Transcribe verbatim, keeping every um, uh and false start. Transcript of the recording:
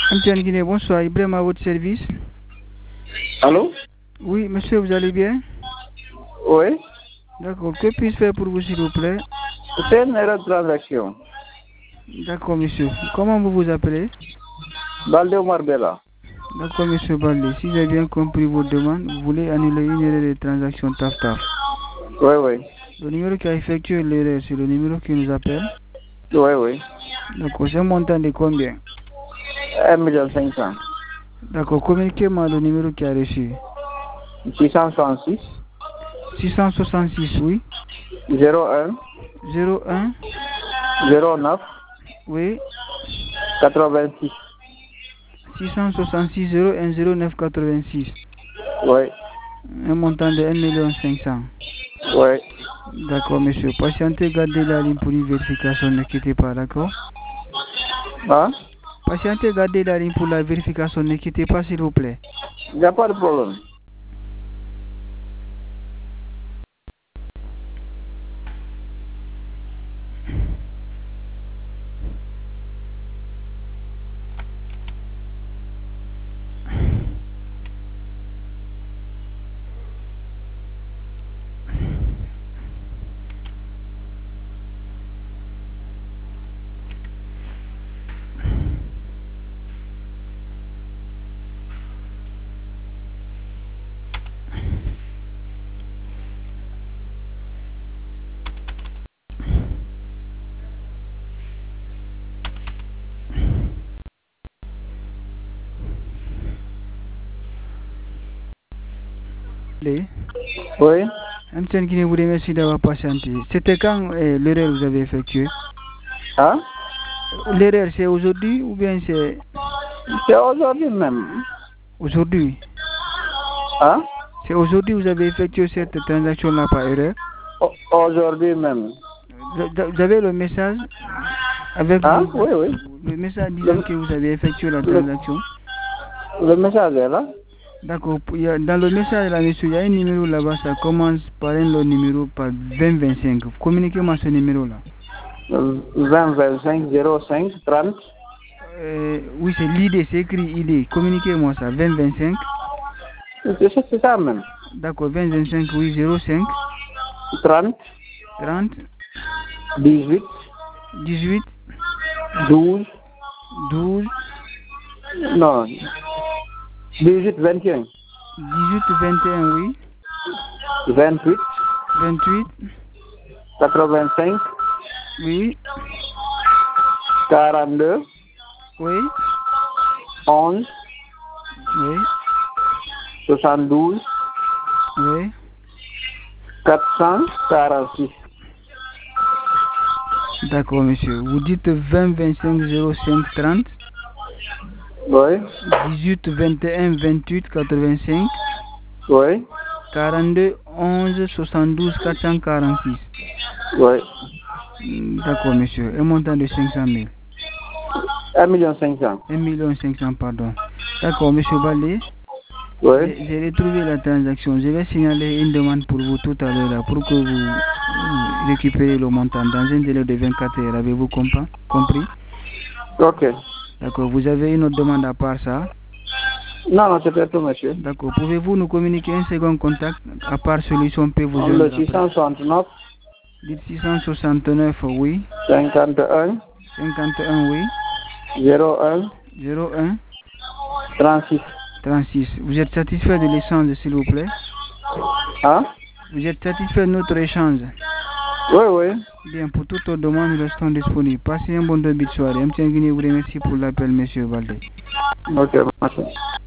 M T N Guinée, bonsoir. Ibrahim à votre service. Allô? Oui, monsieur, vous allez bien? Oui. D'accord. Que puis-je faire pour vous, s'il vous plaît? C'est une erreur de transaction. D'accord, monsieur. Comment vous vous appelez? Balde Omar Bella. D'accord, monsieur Balde. Si j'ai bien compris votre demande, vous voulez annuler une erreur de transaction TAF-TAF. Oui, oui. Le numéro qui a effectué l'erreur, c'est le numéro qui nous appelle? Oui, oui. D'accord. C'est un montant de combien? un million cinq cents. D'accord. Communiquez-moi le numéro qui a reçu. six cent soixante-six. six cent soixante-six, oui. zéro un. zéro un. zéro neuf. Oui. quatre-vingt-six. six cent soixante-six zéro un zéro neuf quatre-vingt-six. Oui. Un montant de un million cinq cents. Oui. D'accord, monsieur. Patientez, gardez la ligne pour une vérification. Ne quittez pas, d'accord? Hein? Patientez, gardez la ligne pour la vérification. Ne quittez pas, s'il vous plaît. Il n'y a pas de problème. Oui. M T N Guinée vous remercie d'avoir patienté. C'était quand eh, l'erreur vous avez effectuée? Hein? L'erreur, c'est aujourd'hui ou bien c'est... C'est aujourd'hui même. Aujourd'hui? Hein? C'est aujourd'hui que vous avez effectué cette transaction-là par erreur? Aujourd'hui même. Vous avez le message avec Hein? vous? Oui, oui. Le message disant le... que vous avez effectué la transaction? Le, le message est là? D'accord. Dans le message là, monsieur, il y a un numéro là-bas, ça commence par un autre numéro par vingt vingt-cinq. Communiquez-moi ce numéro-là. vingt vingt-cinq zéro cinq trente. Euh, oui, c'est l'I D, c'est écrit I D. Communiquez-moi ça. vingt vingt-cinq. C'est ça même. D'accord, vingt vingt-cinq, oui, zéro cinq. trente. trente. dix-huit. dix-huit. douze. douze. Non. dix-huit vingt et un. dix-huit vingt et un, oui. vingt-huit. vingt-huit. quatre-vingt-cinq. Oui. quarante-deux. Oui. onze. Oui. soixante-douze. Oui. quatre cent quarante-six. D'accord, monsieur. Vous dites vingt vingt-cinq zéro cinq trente. Oui. dix-huit vingt et un vingt-huit quatre-vingt-cinq. Oui. quarante-deux onze soixante-douze quatre cent quarante-six. Oui. D'accord, monsieur. Un montant de cinq cent mille. un million cinq cents. un million cinq cents, pardon. D'accord, monsieur Balé. Oui. J'ai retrouvé la transaction. Je vais signaler une demande pour vous tout à l'heure pour que vous récupérez le montant dans un délai de vingt-quatre heures. Avez-vous compris? Ok. D'accord. Vous avez une autre demande à part ça? Non, non, c'était tout, monsieur. D'accord. Pouvez-vous nous communiquer un second contact à part Solution P vous Le six cent soixante-neuf. Dites six cent soixante-neuf, oui. cinquante et un. cinquante et un, oui. zéro un. zéro un. trente-six. trente-six. Vous êtes satisfait de l'échange, s'il vous plaît? Hein? Vous êtes satisfait de notre échange? Oui, oui. Bien, pour toute autre demande, nous restons disponibles. Passez un bon début de soirée. M T N Guinée vous remercie pour l'appel, monsieur Balde. Ok, merci.